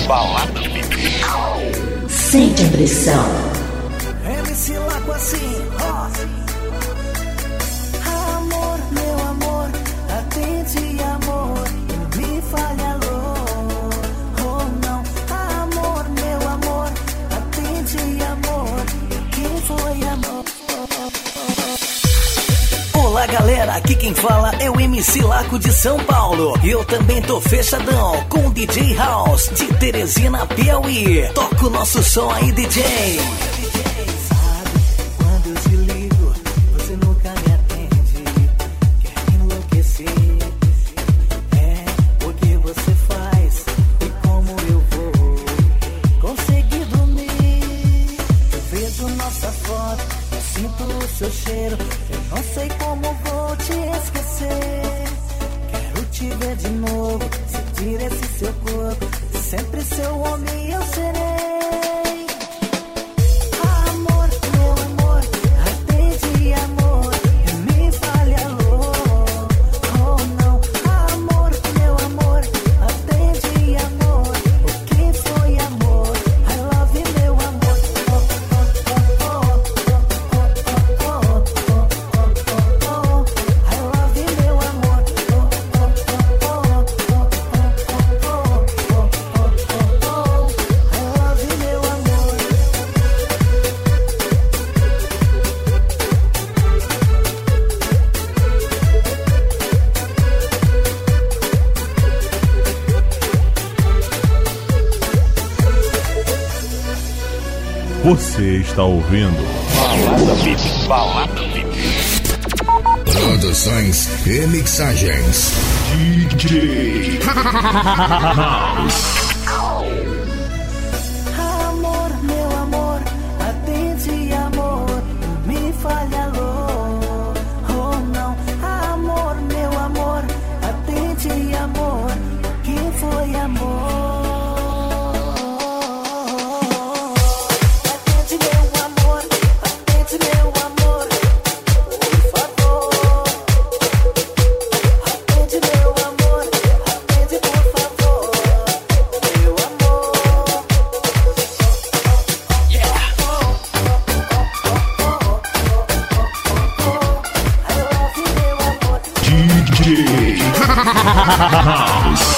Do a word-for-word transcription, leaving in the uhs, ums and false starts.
Balada Fit. Sente a pressão. M C Laco assim, ó. Amor, meu amor, atende amor, me fale alô. Oh não, amor, meu amor, atende amor, quem foi amor? Olá galera, aqui quem fala é o M C Laco de São Paulo. Eu também tô fechadão com o D J House de Teresina, Piauí. Toca o nosso som aí, D J. Sabe, quando eu te ligo, você nunca me atende. Quer me enlouquecer? É, o que você faz e como eu vou conseguir dormir? Eu vejo nossa foto, eu sinto o seu cheiro. Eu não sei como vou te esquecer. Quero te ver de novo, sentir esse seu corpo. Sempre seu homem eu serei. Amor, meu amor, atende amor, me fale alô. Oh não, amor, meu amor, atende amor. O que foi amor? I love you, meu amor. Oh, oh, oh, oh, oh, oh, oh, oh. I love you, meu amor. Oh, oh, oh, oh, oh, oh, oh, oh, oh. I love you, meu amor. Você está ouvindo Balada Fit. Balada Fit. Produções e mixagens. D J House. Amor, meu amor, atende amor, me fale alô. Oh não, amor, meu amor, atende amor, que foi amor? Atende meu amor, atende meu amor, por favor. Atende meu amor, atende por favor, meu amor. D J House.